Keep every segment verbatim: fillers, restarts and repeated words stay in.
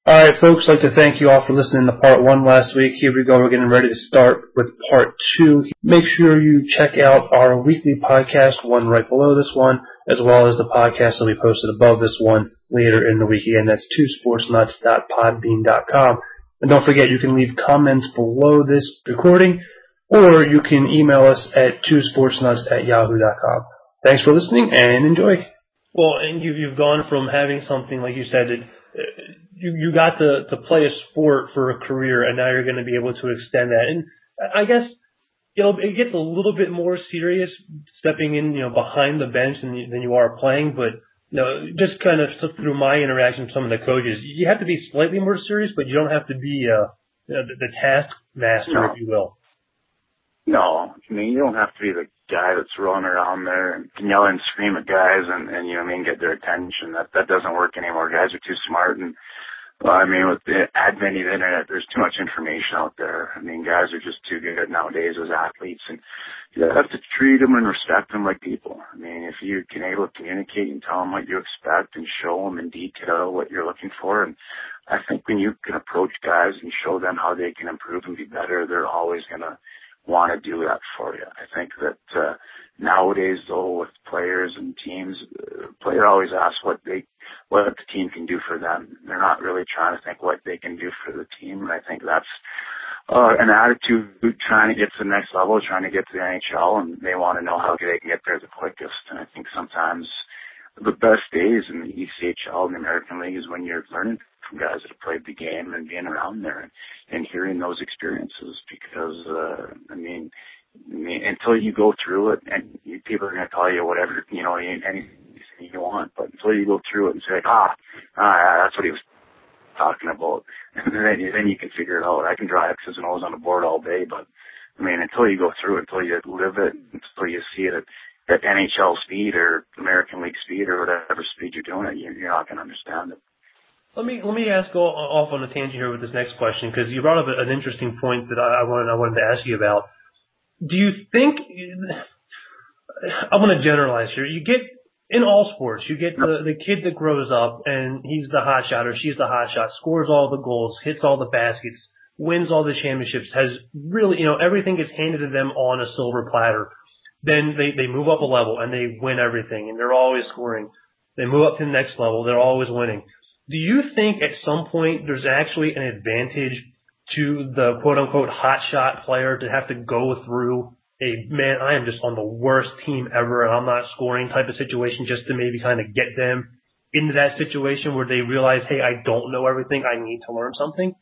All right, folks, I'd like to thank you all for listening to part one last week. Here we go. We're getting ready to start with part two. Make sure you check out our weekly podcast, one right below this one, as well as the podcast that we posted above this one later in the week. Again, that's two sports nuts dot podbean dot com. And don't forget, you can leave comments below this recording, or you can email us at two sports nuts at yahoo dot com. Thanks for listening, and enjoy. Well, and you, you've gone from having something, like you said, it, you, you got to, to play a sport for a career, and now you're going to be able to extend that. And I guess you know, it gets a little bit more serious stepping in, you know, behind the bench than you, than you are playing. But you know, just kind of through my interaction with some of the coaches, you have to be slightly more serious, but you don't have to be uh, you know, the, the task master, no. if you will. No, I mean, you don't have to be the guy that's rolling around there and yell and scream at guys and, and, you know what I mean, get their attention. That that doesn't work anymore. Guys are too smart. And, well, I mean, with the advent of the internet, there's too much information out there. I mean, guys are just too good nowadays as athletes. And you have to treat them and respect them like people. I mean, if you can able to communicate and tell them what you expect and show them in detail what you're looking for. And I think when you can approach guys and show them how they can improve and be better, they're always going to want to do that for you. I think that uh, nowadays, though, with players and teams, uh, player always asks what they, what the team can do for them. They're not really trying to think what they can do for the team, and I think that's uh, an attitude trying to get to the next level, trying to get to the N H L, and they want to know how they can get there the quickest. And I think sometimes the best days in the E C H L and the American League is when you're learning from guys that have played the game and being around there and, and hearing those experiences because, uh, I mean, I mean, until you go through it, and you, people are going to tell you whatever, you know, anything you want, but until you go through it and say, ah, ah that's what he was talking about, and then, then you can figure it out. I can draw X's and O's on the board all day, but, I mean, until you go through it, until you live it, until you see it at, at N H L speed or American League speed or whatever speed you're doing it, you're, you're not going to understand it. Let me let me ask go off on a tangent here with this next question because you brought up an interesting point that I wanted I wanted to ask you about. Do you think I want to generalize here? You get in all sports, you get the the kid that grows up and he's the hot shot or she's the hot shot, scores all the goals, hits all the baskets, wins all the championships, has really you know everything gets handed to them on a silver platter. Then they they move up a level and they win everything and they're always scoring. They move up to the next level, they're always winning. Do you think at some point there's actually an advantage to the quote-unquote hotshot player to have to go through a, man, I am just on the worst team ever and I'm not scoring type of situation just to maybe kind of get them into that situation where they realize, hey, I don't know everything, I need to learn something?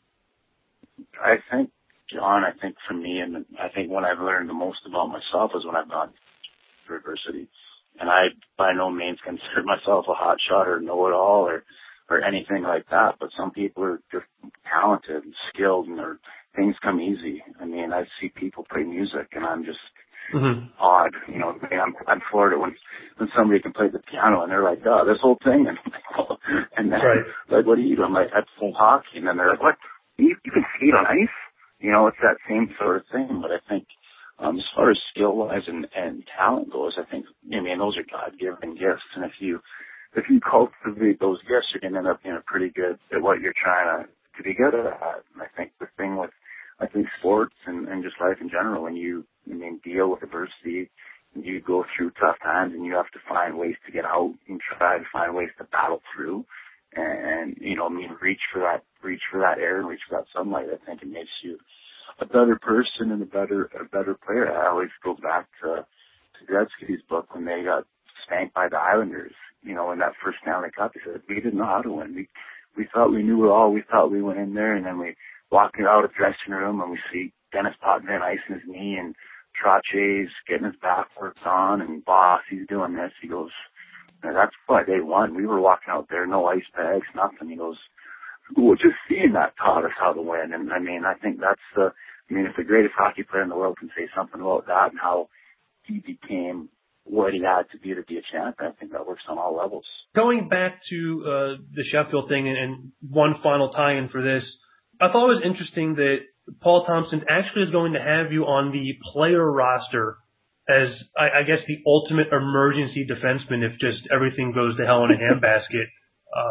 I think, John, I think for me, and I think when I've learned the most about myself is when I've gone through adversity. And I by no means consider myself a hotshot or know-it-all or or anything like that, but some people are just talented and skilled and their things come easy. I mean, I see people play music and I'm just mm-hmm. odd. You know, I mean, I'm, I'm Florida when, when somebody can play the piano and they're like, oh, this whole thing. And, and then, right. like, what do you do? I'm like, I play hockey. And then they're like, what? You, you can skate on ice? You know, it's that same sort of thing. But I think, um, as far as skill-wise and, and talent goes, I think, I mean, those are God-given gifts. And if you, If you cultivate those gifts, you're going to end up being pretty good at what you're trying to, to be good at. And I think the thing with, I think sports and, and just life in general, when you, I mean, deal with adversity, you go through tough times and you have to find ways to get out and try to find ways to battle through and, you know, I mean, reach for that, reach for that air and reach for that sunlight. I think it makes you a better person and a better, a better player. I always go back to, to Gretzky's book when they got spanked by the Islanders. You know, in that first Stanley Cup, he said, we didn't know how to win. We we thought we knew it all. We thought we went in there, and then we walked out of the dressing room, and we see Dennis Potvin icing his knee, and Trottiers getting his back worked on, and Boss, he's doing this. He goes, that's why they won. We were walking out there, no ice bags, nothing. He goes, well, just seeing that taught us how to win. And, I mean, I think that's the, I mean, if the greatest hockey player in the world can say something about that and how he became what he had to be to be a champ, I think that works on all levels. Going back to uh, the Sheffield thing and, and one final tie-in for this, I thought it was interesting that Paul Thompson actually is going to have you on the player roster as, I, I guess, the ultimate emergency defenseman if just everything goes to hell in a handbasket. Um,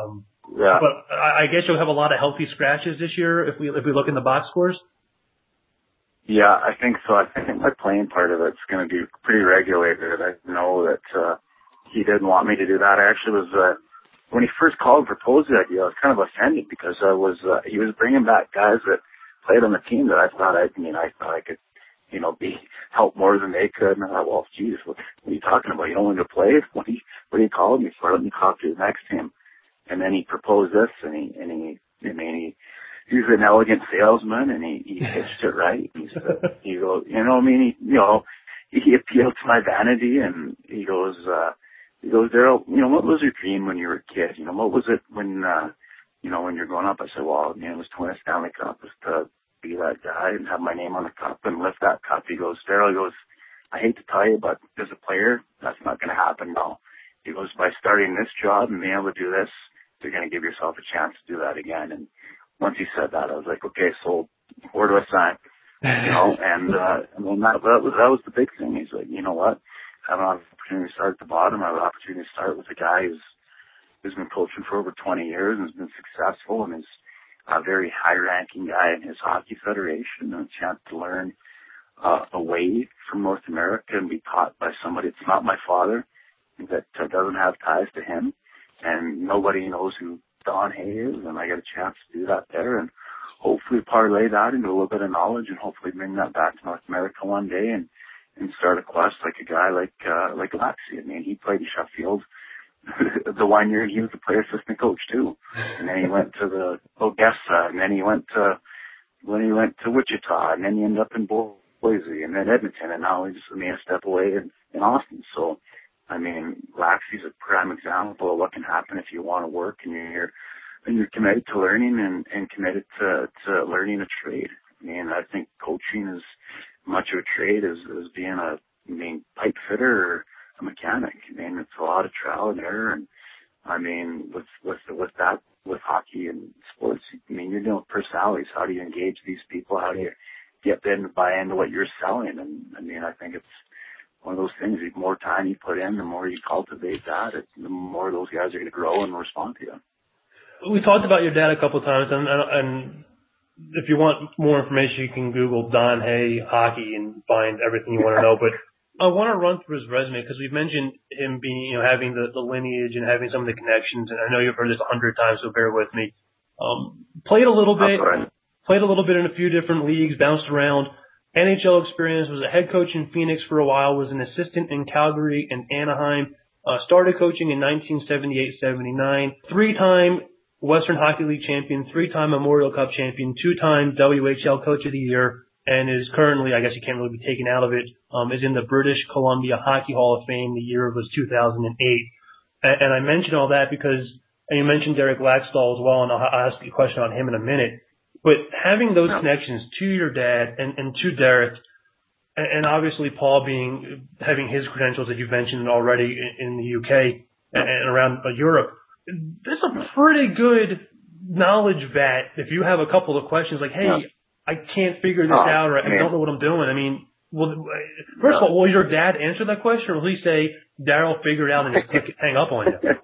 Yeah. But I guess you'll have a lot of healthy scratches this year if we if we look in the box scores. Yeah, I think so. I think my playing part of it's going to be pretty regulated. I know that uh, he didn't want me to do that. I actually was uh, when he first called and proposed the idea, I was kind of offended because I was uh, he was bringing back guys that played on the team that I thought I, I mean I thought I could, you know, be help more than they could. And I thought, well, geez, what, what are you talking about? You don't want to play? What are you, what are you calling me for? Let me talk to the next team. And then he proposed this, and he and he I mean he. He's an elegant salesman, and he, he pitched it right. He's, uh, he goes, you know, I mean, he, you know, he, he appealed to my vanity, and he goes, uh, he goes, Daryl, you know, what was your dream when you were a kid? You know, what was it when, uh, you know, when you're growing up? I said, well, you know, it was to win a Stanley Cup, was to be that guy and have my name on the cup and lift that cup. He goes, Daryl, he goes, I hate to tell you, but as a player, that's not going to happen now. He goes, by starting this job and being able to do this, you're going to give yourself a chance to do that again. And once he said that, I was like, okay, so where do I sign? You know, and, uh, and then that, that was, that was the big thing. He's like, you know what? I have an opportunity to start at the bottom. I have an opportunity to start with a guy who's, who's been coaching for over twenty years and has been successful and is a very high ranking guy in his hockey federation, and a chance to learn, uh, away from North America and be taught by somebody. It's not my father that uh, doesn't have ties to him, and nobody knows who Don Hay is, and I get a chance to do that there, and hopefully parlay that into a little bit of knowledge, and hopefully bring that back to North America one day, and and start a quest like a guy like uh, like Laxey. I mean, he played in Sheffield the one year he was the player assistant coach too, and then he went to the Odessa, and then he went to when he went to Wichita, and then he ended up in Boise, and then Edmonton, and now he's I mean a step away in, in Austin. So. I mean, Laxey's a prime example of what can happen if you want to work and you're and you're committed to learning and, and committed to, to learning a trade. I mean, I think coaching is much of a trade as, as being a I mean, pipe fitter or a mechanic. I mean, it's a lot of trial and error. And I mean, with with with that, with hockey and sports, I mean, you're dealing with personalities. How do you engage these people? How do you get them to buy into what you're selling? And I mean, I think it's one of those things, the more time you put in, the more you cultivate that, it, the more those guys are going to grow and respond to you. We talked about your dad a couple of times, and, and if you want more information, you can Google Don Hay hockey and find everything you want to know. But I want to run through his resume because we've mentioned him being, you know, having the, the lineage and having some of the connections, and I know you've heard this a hundred times, so bear with me. Um, played a little bit, right. played a little bit in a few different leagues, bounced around. N H L experience, was a head coach in Phoenix for a while, was an assistant in Calgary and Anaheim, uh, started coaching in nineteen seventy-eight seventy-nine, three-time Western Hockey League champion, three-time Memorial Cup champion, two-time W H L Coach of the Year, and is currently, I guess you can't really be taken out of it, um, is in the British Columbia Hockey Hall of Fame. The year was two thousand eight. And, and I mention all that because, and you mentioned Derek Laxdal as well, and I'll, I'll ask you a question on him in a minute. But having those connections to your dad and, and to Derek, and, and obviously Paul being having his credentials that you've mentioned already in, in the U K and, and around uh, Europe, this is a pretty good knowledge vat. If you have a couple of questions like, hey, yeah. I can't figure this oh, out, or I man. don't know what I'm doing. I mean, well, first no. of all, will your dad answer that question, or will he say, Daryl, figure it out and just hang up on you?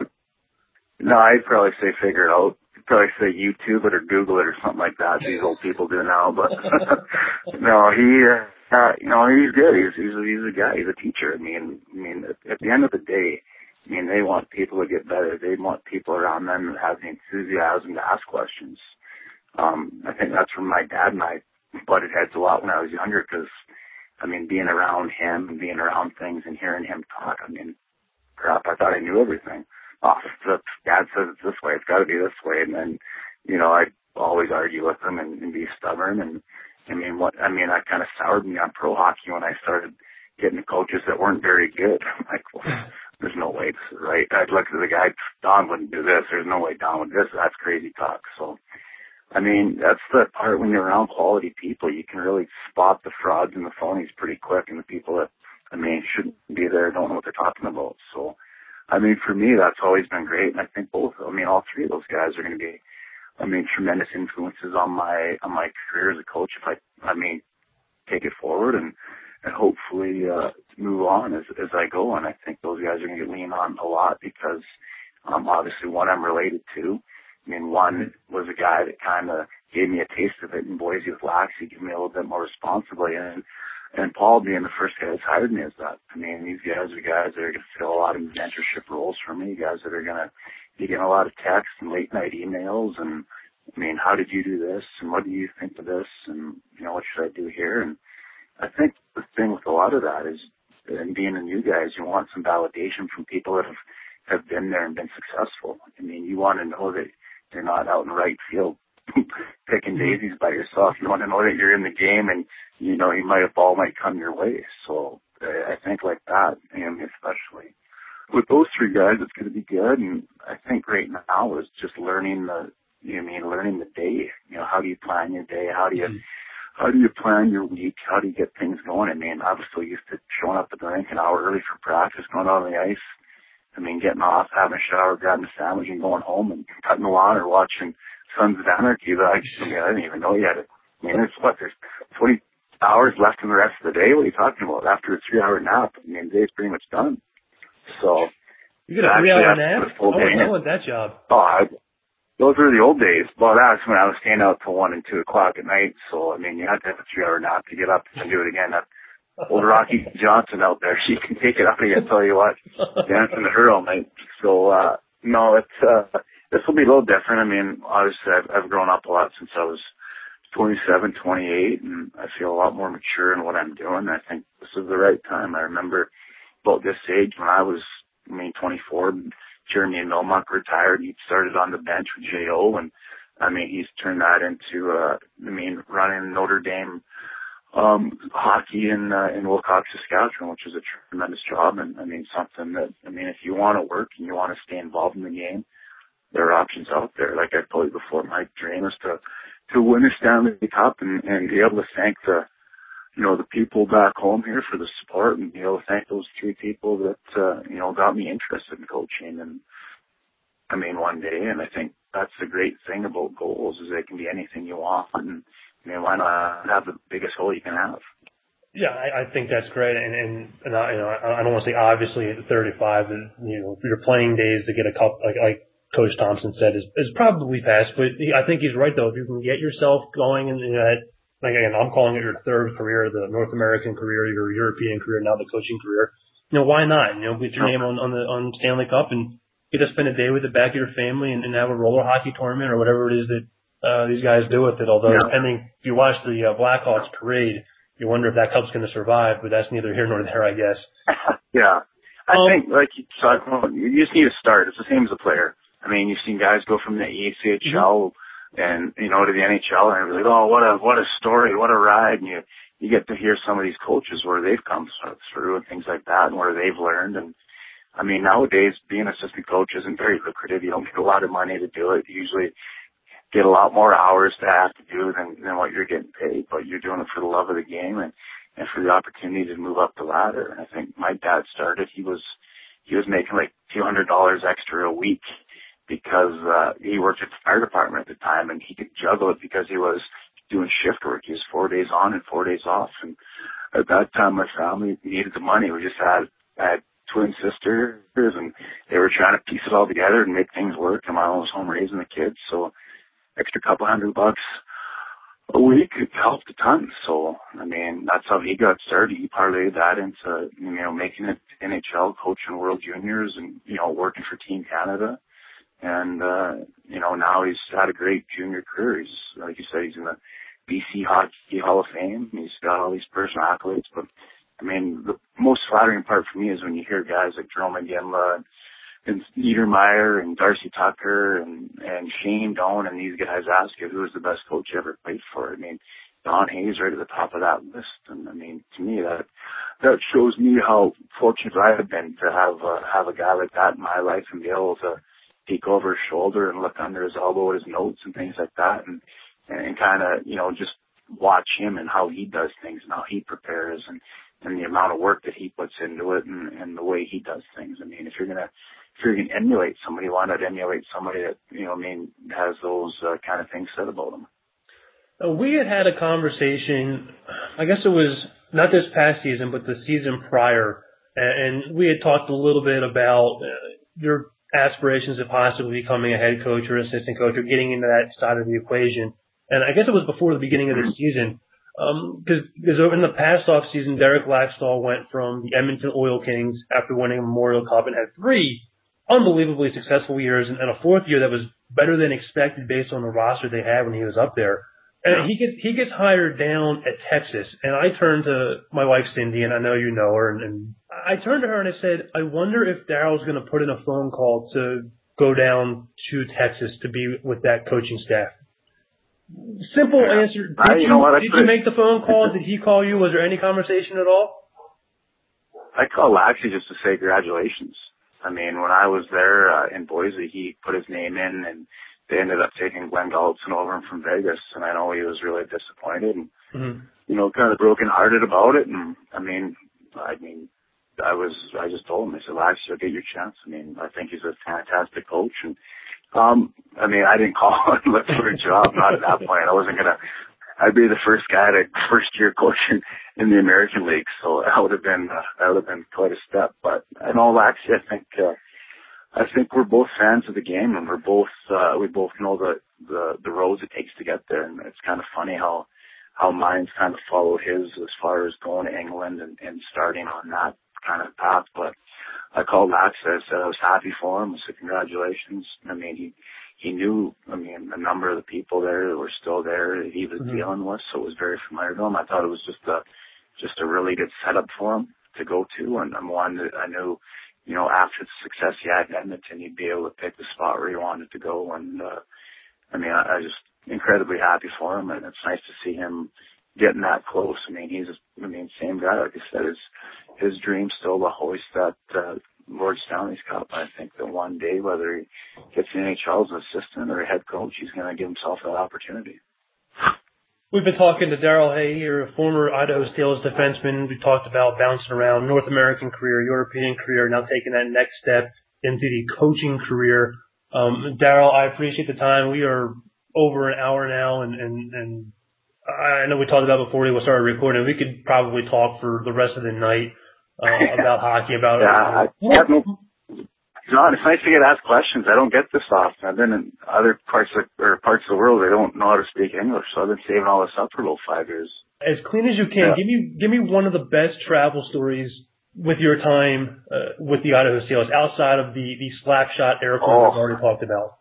No, I'd probably say figure it out. Probably say YouTube it or Google it or something like that. These old people do now, but no, he, uh, you know, he's good. He's he's a, he's a guy. He's a teacher. I mean, I mean, at, at the end of the day, I mean, they want people to get better. They want people around them that have the enthusiasm to ask questions. Um, I think that's where my dad and I butted heads a lot when I was younger, because I mean, being around him and being around things and hearing him talk, I mean, crap, I thought I knew everything. Oh, Dad says it's this way, it's got to be this way. And then, you know, I'd always argue with him and, and be stubborn. And I mean, what, I mean, that kind of soured me on pro hockey when I started getting the coaches that weren't very good. I'm like, well, there's no way this is right. I'd look at the guy, Don wouldn't do this. There's no way Don would do this. That's crazy talk. So, I mean, that's the part when you're around quality people, you can really spot the frauds and the phonies pretty quick, and the people that, I mean, shouldn't be there, don't know what they're talking about. So, I mean, for me, that's always been great. And I think both, I mean, all three of those guys are going to be, I mean, tremendous influences on my, on my career as a coach if I, I mean, take it forward and, and hopefully, uh, move on as, as I go. And I think those guys are going to get leaned on a lot because, um, obviously one I'm related to, I mean, one was a guy that kind of gave me a taste of it in Boise with Lax. He gave me a little bit more responsibility. And, and Paul being the first guy that's hired me as that. I mean, these guys are guys that are going to fill a lot of mentorship roles for me, guys that are going to be getting a lot of texts and late night emails. And, I mean, how did you do this? And what do you think of this? And, you know, what should I do here? And I think the thing with a lot of that is, and being a new guys, you want some validation from people that have, have been there and been successful. I mean, you want to know that you're not out in the right field picking daisies by yourself. You want to know that you're in the game and, you know, you might, a ball might come your way. So I think like that, and especially with those three guys, it's going to be good. And I think right now is just learning the, you know, I mean, learning the day. You know, how do you plan your day? How do you, how do you plan your week? How do you get things going? I mean, obviously used to showing up at the rink an hour early for practice, going out on the ice. I mean, getting off, having a shower, grabbing a sandwich, and going home and cutting the lawn or watching Sons of Anarchy. But I, I, mean, I didn't even know you had it. I mean, there's what, there's twenty hours left in the rest of the day. What are you talking about? After a three-hour nap, I mean, the day's pretty much done. So you get a three-hour nap? I want, I want that job. Oh, I, those were the old days. Well, that's when I was staying out till one and two o'clock at night. So I mean, you had to have a three-hour nap to get up and do it again. That, Old Rocky Johnson out there, she can take it up again, tell you what, dancing to her all night. So, uh, no, it's, uh, this will be a little different. I mean, obviously I've, I've grown up a lot since I was twenty-seven, twenty-eight, and I feel a lot more mature in what I'm doing. I think this is the right time. I remember about this age when I was, I mean, twenty-four, Jeremy Milmuck retired. He started on the bench with J O, and I mean, he's turned that into, uh, I mean, running Notre Dame um hockey in uh, in Wilcox, Saskatchewan, which is a tremendous job. And I mean, something that, I mean, if you want to work and you want to stay involved in the game, there are options out there. Like I told you before, my dream is to to win a Stanley Cup and and be able to thank the, you know, the people back home here for the support, and be able to thank those three people that uh, you know, got me interested in coaching. And I mean, one day, and I think that's the great thing about goals, is they can be anything you want. And I mean, why not have the biggest goal you can have? Yeah, I, I think that's great. And, and, and I, you know, I don't want to say obviously at thirty-five, you know, your playing days to get a cup, like, like Coach Thompson said, is, is probably past. But he, I think he's right, though. If you can get yourself going in, in that, like, again, I'm calling it your third career, the North American career, your European career, now the coaching career. You know, why not? You know, get your name on, on the, on Stanley Cup and get to spend a day with the back of your family and, and have a roller hockey tournament or whatever it is that, Uh, these guys do with it. Although, yeah. depending, if you watch the uh, Blackhawks parade, you wonder if that cup's going to survive. But that's neither here nor there, I guess. Yeah, I um, think like you, talk about, you just need to start. It's the same as a player. I mean, you've seen guys go from the E C H L mm-hmm. and you know to the N H L, and you're like, oh, what a what a story, what a ride. And you you get to hear some of these coaches where they've come through and things like that, and where they've learned. And I mean, nowadays being an assistant coach isn't very lucrative. You don't get a lot of money to do it. You usually get a lot more hours to have to do than, than what you're getting paid, but you're doing it for the love of the game and, and for the opportunity to move up the ladder. And I think my dad started, he was, he was making like two hundred dollars extra a week because, uh, he worked at the fire department at the time, and he could juggle it because he was doing shift work. He was four days on and four days off. And at that time, my family needed the money. We just had, I had twin sisters, and they were trying to piece it all together and make things work. And my mom was home raising the kids. So, extra couple hundred bucks a week helped a ton. So, I mean, that's how he got started. He parlayed that into, you know, making it N H L, coaching World Juniors, and, you know, working for Team Canada. And, uh, you know, now he's had a great junior career. He's, like you said, he's in the B C Hockey Hall of Fame. He's got all these personal accolades. But, I mean, the most flattering part for me is when you hear guys like Jerome Iginla and Niedermeyer and Darcy Tucker and, and Shane Doan and these guys ask you who was the best coach you ever played for. I mean, Don Hayes right at the top of that list. And I mean, to me, that, that shows me how fortunate I have been to have, uh, have a guy like that in my life and be able to peek over his shoulder and look under his elbow at his notes and things like that. And, and kind of, you know, just watch him and how he does things and how he prepares and, and the amount of work that he puts into it and, and the way he does things. I mean, if you're going to, if you're going to emulate somebody, why not emulate somebody that, you know, I mean, has those uh, kind of things said about them? Uh, we had had a conversation, I guess it was not this past season, but the season prior, and we had talked a little bit about uh, your aspirations of possibly becoming a head coach or assistant coach or getting into that side of the equation. And I guess it was before the beginning of the season. Because um, in the past off season, Derek Laxdal went from the Edmonton Oil Kings after winning a Memorial Cup and had three unbelievably successful years and, and a fourth year that was better than expected based on the roster they had when he was up there. And he gets he gets hired down at Texas, and I turned to my wife Cindy, and I know you know her, and, and I turned to her and I said, I wonder if Daryl's going to put in a phone call to go down to Texas to be with that coaching staff. Simple yeah. answer. Did, I, you, you, know what, did you make the phone call? Did he call you? Was there any conversation at all? I called actually just to say congratulations. I mean, when I was there uh, in Boise, he put his name in, and they ended up taking Glenn Gulletson over him from Vegas, and I know he was really disappointed and, mm-hmm. you know, kind of broken-hearted about it. And, I mean, I mean, I was, I just told him, I said, Lax, you'll get your chance. I mean, I think he's a fantastic coach. And, um, I mean, I didn't call and look for a job, not at that point. I wasn't going to, I'd be the first guy to first year coaching in the American League. So that would have been, uh, that would have been quite a step. But in all actually, I think, uh, I think we're both fans of the game, and we're both, uh, we both know the, the, the roads it takes to get there. And it's kind of funny how, how mine's kind of follow his as far as going to England and, and starting on that kind of path. But I called Lax, I said I was happy for him. I said, congratulations. I mean, he, he knew, I mean, a number of the people there that were still there that he was mm-hmm. dealing with, so it was very familiar to him. I thought it was just a, just a really good setup for him to go to, and I'm one that I knew, you know, after the success he had in Edmonton, he'd be able to pick the spot where he wanted to go. And, uh, I mean, I, I was just incredibly happy for him, and it's nice to see him getting that close. I mean, he's, I mean, same guy, like I said, his, his dream still to hoist that, uh, Lord Stanley's Cup. I think that one day, whether he gets in the N H L as an assistant or a head coach, he's going to give himself that opportunity. We've been talking to Darrell Hay here, a former Idaho Steelers defenseman. We talked about bouncing around North American career, European career, now taking that next step into the coaching career. Um, Darrell, I appreciate the time. We are over an hour now, and, and, and I know we talked about before we started recording. We could probably talk for the rest of the night uh, about hockey, about yeah, I have no. John, it's nice to get asked questions. I don't get this often. I've been in other parts of or parts of the world. They don't know how to speak English, so I've been saving all this up for about five years. As clean as you can, yeah. give me give me one of the best travel stories with your time uh, with the Idaho Steelers outside of the the Slapshot airport oh. we've already talked about.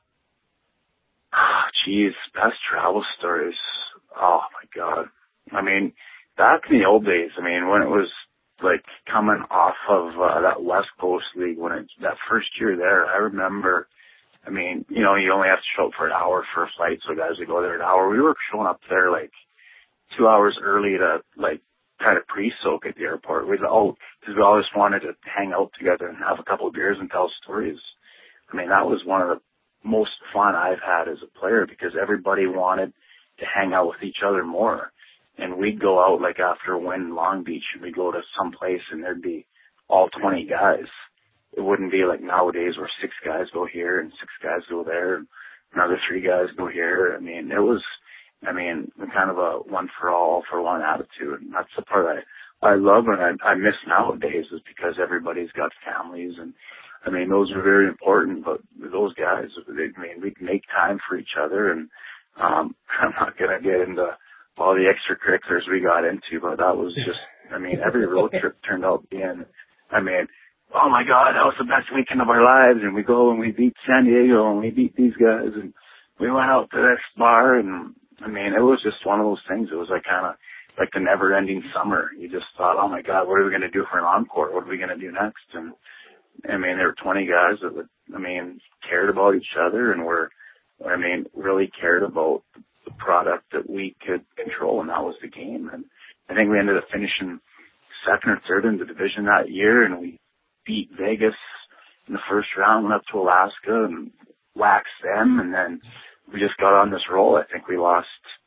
Jeez, best travel stories. Oh my God. I mean, back in the old days. I mean, when it was like coming off of uh, that West Coast League, when it, that first year there, I remember, I mean, you know, you only have to show up for an hour for a flight, so guys would go there an hour. We were showing up there like two hours early to like kind of pre-soak at the airport. We'd all, because we always wanted to hang out together and have a couple of beers and tell stories. I mean, that was one of the most fun I've had as a player because everybody wanted to hang out with each other more. And we'd go out like after a win in Long Beach and we'd go to some place and there'd be all twenty guys. It wouldn't be like nowadays where six guys go here and six guys go there and another three guys go here. I mean, it was, I mean, kind of a one for all, all for one attitude. And that's the part I, I love and I, I miss nowadays is because everybody's got families and I mean, those are very important, but those guys, they, I mean, we can make time for each other and, um, I'm not going to get into all the extracurriculars we got into, but that was just, I mean, every road trip turned out being, I mean, oh my God, that was the best weekend of our lives. And we go and we beat San Diego and we beat these guys and we went out to this bar and I mean, it was just one of those things. It was like kind of like the never ending summer. You just thought, oh my God, what are we going to do for an encore? What are we going to do next? And I mean, there were twenty guys that would, I mean, cared about each other and were, I mean, really cared about the product that we could control, and that was the game. And I think we ended up finishing second or third in the division that year, and we beat Vegas in the first round, went up to Alaska and waxed them, and then we just got on this roll. I think we lost,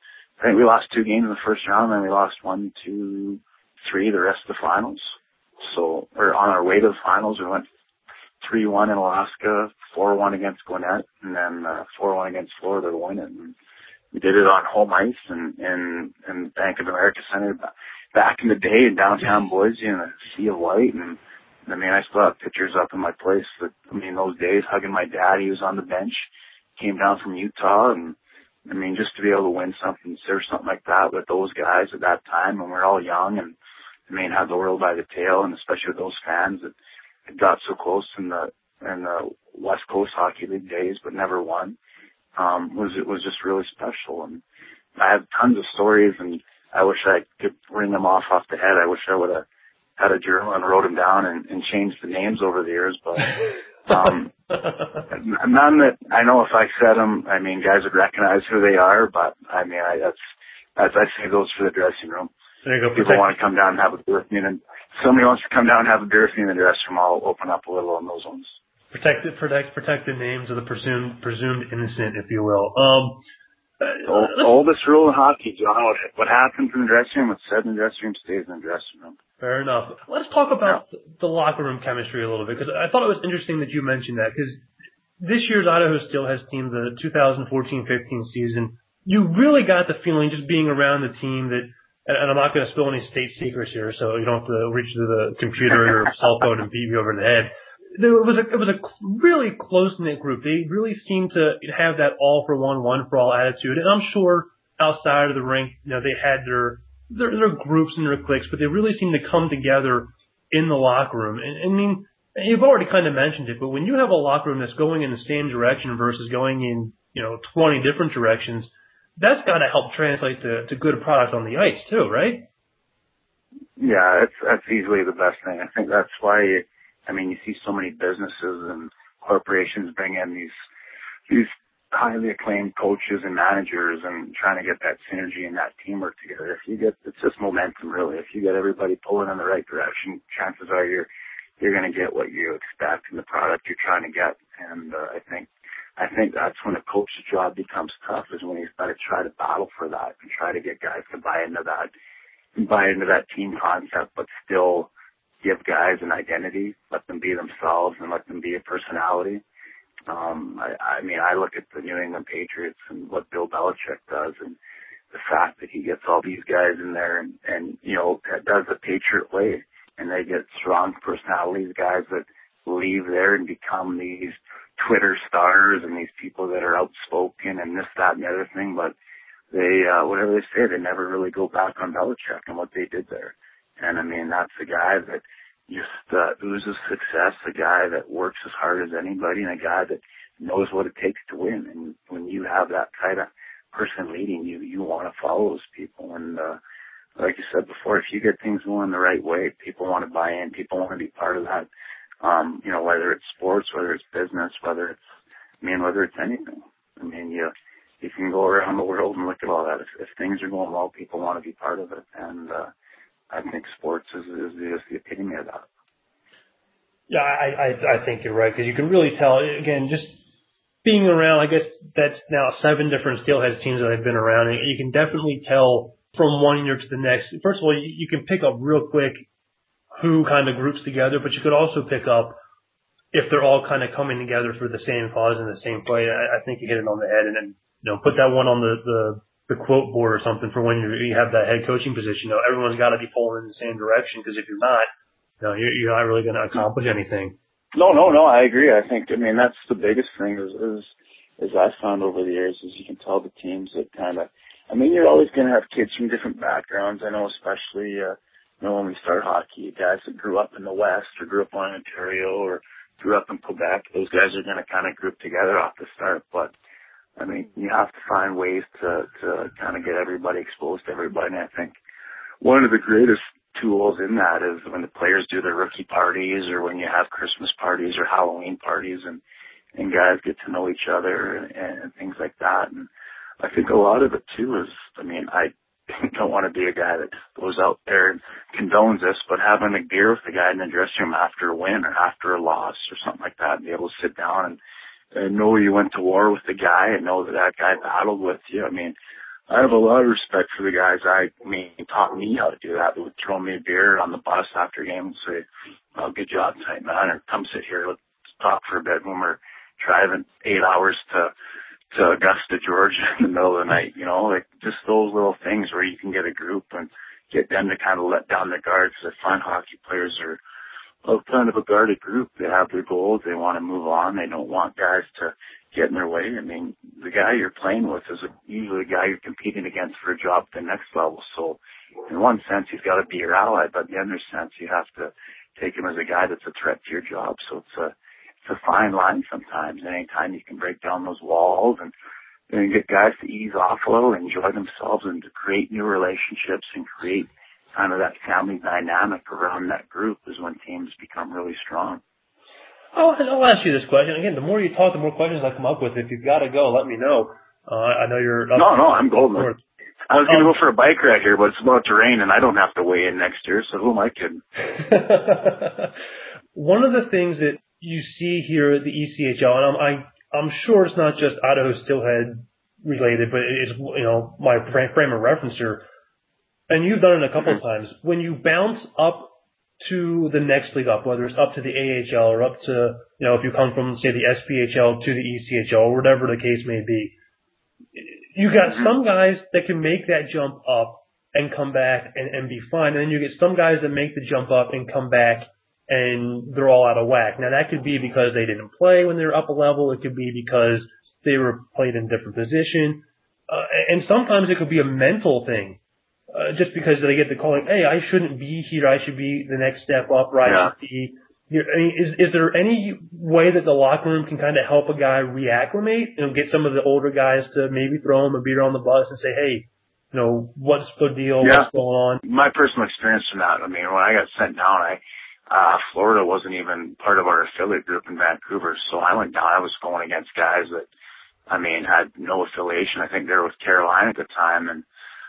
I think we lost two games in the first round, and then we lost one, two, three, the rest of the finals. So, or on our way to the finals, we went three one in Alaska, four one against Gwinnett, and then uh, four one against Florida to win it. And we did it on home ice and in, in Bank of America Center back in the day in downtown Boise in a sea of white. And I mean, I still have pictures up in my place that, I mean, those days hugging my dad, he was on the bench, came down from Utah, and I mean, just to be able to win something, or something like that with those guys at that time when we're all young and, I mean, had the world by the tail, and especially with those fans that had got so close in the, in the West Coast Hockey League days, but never won, um, was, it was just really special. And I have tons of stories, and I wish I could ring them off off the head. I wish I would have had a journal and wrote them down and, and changed the names over the years, but um, none that I know if I said them, I mean, guys would recognize who they are, but I mean, I, that's, that's, I save those for the dressing room. There you go. People want to come down and have a beer with me, and somebody wants to come down and have a beer with me in the dressing room, I'll open up a little on those ones. Protect it, protect, protect the names of the presumed, presumed innocent, if you will. Um, Old, oldest rule in hockey, John. What, what happens in the dressing room, what's said in the dressing room stays in the dressing room. Fair enough. Let's talk about yeah. the locker room chemistry a little bit, because I thought it was interesting that you mentioned that, because this year's Idaho Steelheads team, the two thousand fourteen fifteen season, you really got the feeling just being around the team that, and I'm not going to spill any state secrets here, so you don't have to reach to the computer or cell phone and beat me over the head. There was a, it was a really close-knit group. They really seemed to have that all-for-one, one-for-all attitude. And I'm sure outside of the rink, you know, they had their, their, their groups and their cliques, but they really seemed to come together in the locker room. And, I mean, you've already kind of mentioned it, but when you have a locker room that's going in the same direction versus going in, you know, twenty different directions, that's got to help translate to, to good product on the ice too, right? Yeah, that's, that's easily the best thing. I think that's why you, I mean, you see so many businesses and corporations bring in these these highly acclaimed coaches and managers and trying to get that synergy and that teamwork together. If you get, it's just momentum really. If you get everybody pulling in the right direction, chances are you're you're going to get what you expect in the product you're trying to get. And uh, I think I think that's when a coach's job becomes tough, is when he's got to try to battle for that and try to get guys to buy into that, buy into that team concept, but still give guys an identity, let them be themselves, and let them be a personality. Um, I, I mean, I look at the New England Patriots and what Bill Belichick does, and the fact that he gets all these guys in there and, and you know, does the Patriot way, and they get strong personalities, guys that leave there and become these Twitter stars and these people that are outspoken and this, that, and the other thing, but they, uh, whatever they say, they never really go back on Belichick and what they did there. And I mean, that's a guy that just uh, oozes success, a guy that works as hard as anybody, and a guy that knows what it takes to win. And when you have that kind of person leading you, you want to follow those people. And uh, like you said before, if you get things going the right way, people want to buy in, people want to be part of that. Um, you know, whether it's sports, whether it's business, whether it's, I mean, whether it's anything. I mean, you you can go around the world and look at all that. If, if things are going well, people want to be part of it. And uh, I think sports is, is, is the epitome of that. Yeah, I, I, I think you're right, because you can really tell, again, just being around, I guess that's now seven different Steelheads teams that I've been around, and you can definitely tell from one year to the next. First of all, you, you can pick up real quick who kind of groups together, but you could also pick up if they're all kind of coming together for the same cause and the same play. I, I think you hit it on the head, and then, you know, put that one on the, the, the quote board or something for when you, you have that head coaching position. You know, everyone's got to be pulling in the same direction, because if you're not, you know, you're, you're not really going to accomplish anything. No, no, no, I agree. I think, I mean, that's the biggest thing is, is, is I've found over the years is you can tell the teams that kind of, I mean, you're always going to have kids from different backgrounds. I know especially, uh, you know, when we start hockey, guys that grew up in the West or grew up in Ontario or grew up in Quebec, those guys are going to kind of group together off the start. But, I mean, you have to find ways to, to kind of get everybody exposed to everybody. And I think one of the greatest tools in that is when the players do their rookie parties or when you have Christmas parties or Halloween parties and, and guys get to know each other and, and things like that. And I think a lot of it too is, I mean, I don't want to be a guy that goes out there and condones this, but having a beer with the guy in the dressing room after a win or after a loss or something like that and be able to sit down and, and know you went to war with the guy and know that that guy battled with you. I mean, I have a lot of respect for the guys. I, I mean, taught me how to do that. They would throw me a beer on the bus after a game and say, oh, good job tonight, man, or come sit here, let's talk for a bit when we're driving eight hours to, to Augusta, Georgia in the middle of the night, you know, like just those little things where you can get a group and get them to kind of let down their guard, because I find hockey players are, a kind of a guarded group. They have their goals. They want to move on. They don't want guys to get in their way. I mean, the guy you're playing with is a, usually the guy you're competing against for a job at the next level. So in one sense, he's got to be your ally, but in the other sense, you have to take him as a guy that's a threat to your job. So it's a, it's a fine line sometimes. And anytime you can break down those walls and, and get guys to ease off a little, enjoy themselves, and to create new relationships and create kind of that family dynamic around that group is when teams become really strong. Oh, and I'll ask you this question. Again, the more you talk, the more questions I come up with. If you've got to go, let me know. Uh, I know you're... Up no, no, I'm golden. North. I was going to um, go for a bike ride here, but it's about to rain, and I don't have to weigh in next year, so who am I kidding? One of the things that you see here at the E C H L, and I'm, I, I'm sure it's not just Idaho Steelhead related, but it's, you know, my frame of reference here, and you've done it a couple of times. When you bounce up to the next league up, whether it's up to the A H L or up to, you know, if you come from, say, the S P H L to the E C H L, or whatever the case may be, you got some guys that can make that jump up and come back and, and be fine, and then you get some guys that make the jump up and come back and they're all out of whack. Now, that could be because they didn't play when they were up a level. It could be because they were played in a different position. Uh, and sometimes it could be a mental thing. Uh, just because they get the call like, hey, I shouldn't be here. I should be the next step up, or I yeah. should be. I mean, is is there any way that the locker room can kind of help a guy reacclimate and get some of the older guys to maybe throw him a beer on the bus and say, hey, you know, what's the deal? Yeah. What's going on? My personal experience from that, I mean, when I got sent down, I uh Florida wasn't even part of our affiliate group in Vancouver, so I went down. I was going against guys that, I mean, had no affiliation. I think they were with Carolina at the time, and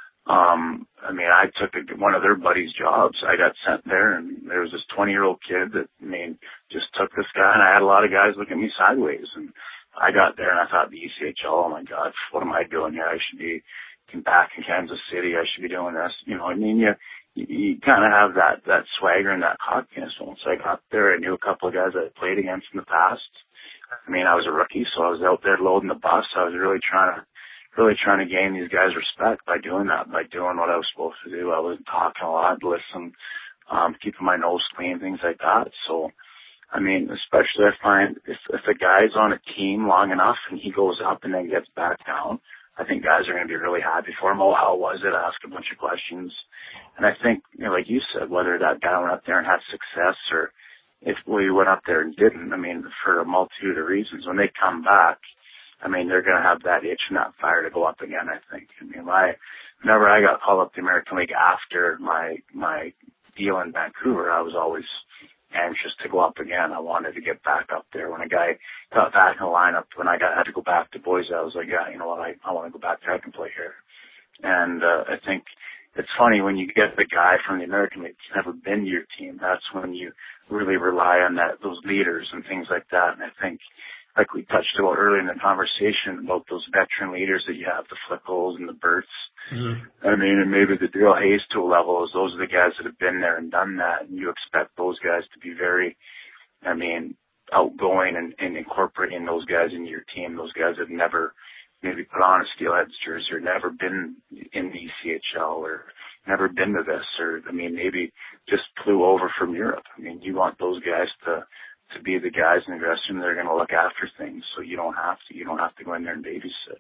Um, I mean, I took a, one of their buddies' jobs. I got sent there, and there was this twenty-year-old kid that, I mean, just took this guy, and I had a lot of guys look at me sideways. And I got there, and I thought, the E C H L, oh, my God, what am I doing here? I should be back in Kansas City. I should be doing this. You know, I mean, you, you, you kind of have that, that swagger and that cockiness. Once I got there, I knew a couple of guys I had played against in the past. I mean, I was a rookie, so I was out there loading the bus. I was really trying to really trying to gain these guys' respect by doing that, by doing what I was supposed to do. I wasn't talking a lot, listening, um, keeping my nose clean, things like that. So, I mean, especially I find if, if a guy's on a team long enough and he goes up and then gets back down, I think guys are going to be really happy for him. Oh, how was it? Ask a bunch of questions. And I think, you know, like you said, whether that guy went up there and had success or if we went up there and didn't, I mean, for a multitude of reasons, when they come back, I mean, they're going to have that itch and that fire to go up again, I think. I mean, my, whenever I got called up to the American League after my, my deal in Vancouver, I was always anxious to go up again. I wanted to get back up there. When a guy got back in the lineup, when I got, had to go back to Boise, I was like, yeah, you know what, I, I want to go back there. I can play here. And, uh, I think it's funny when you get the guy from the American League who's never been to your team, that's when you really rely on that, those leaders and things like that. And I think, like we touched about earlier in the conversation about those veteran leaders that you have, the Flickles and the Berts. Mm-hmm. I mean, and maybe the Daryl Hayes to a level is those are the guys that have been there and done that. And you expect those guys to be very, I mean, outgoing and, and incorporating those guys into your team. Those guys have never maybe put on a Steelheads jersey or never been in the E C H L or never been to this or, I mean, maybe just flew over from Europe. I mean, you want those guys to, to be the guys in the dressing room that are going to look after things, so you don't have to. You don't have to go in there and babysit.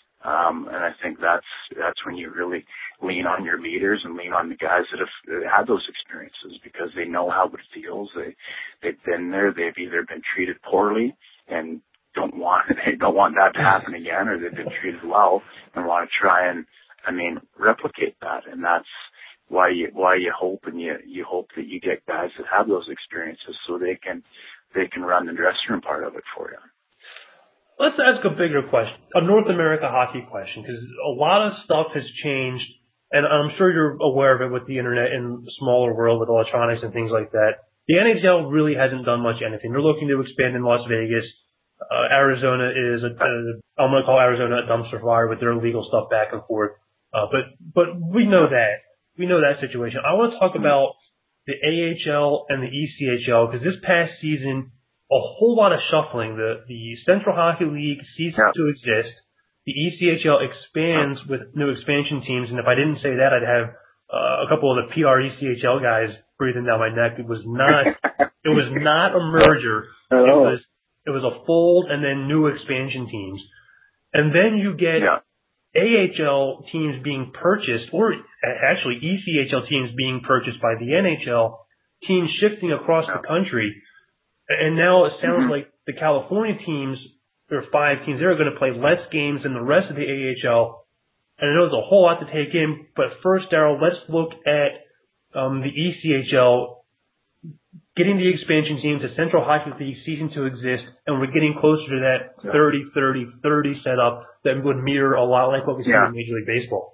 Um, and I think that's that's when you really lean on your leaders and lean on the guys that have had those experiences because they know how it feels. They they've been there. They've either been treated poorly and don't want they don't want that to happen again, or they've been treated well and want to try and I mean replicate that. And that's why you why you hope and you you hope that you get guys that have those experiences so they can they can run the dressing room part of it for you. Let's ask a bigger question, a North America hockey question, because a lot of stuff has changed, and I'm sure you're aware of it with the internet and the smaller world with electronics and things like that. The N H L really hasn't done much anything. They're looking to expand in Las Vegas. Uh, Arizona is a, a I'm going to call Arizona a dumpster fire with their legal stuff back and forth. Uh, but but we know that. We know that situation. I want to talk about the A H L and the E C H L because this past season, a whole lot of shuffling. The the Central Hockey League ceases yeah. to exist. The E C H L expands with new expansion teams, and if I didn't say that, I'd have uh, a couple of the P R E C H L guys breathing down my neck. It was not it It was not a merger. It was it was a fold and then new expansion teams. And then you get yeah. A H L teams being purchased, or actually E C H L teams being purchased by the N H L, teams shifting across yeah. the country. And now it sounds mm-hmm. like the California teams, there are five teams, they're going to play less games than the rest of the A H L. And I know there's a whole lot to take in, but first, Daryl, let's look at um, the E C H L getting the expansion teams, the Central Hockey League ceasing to exist, and we're getting closer to that thirty thirty thirty setup that would mirror a lot like what we see yeah. in Major League Baseball.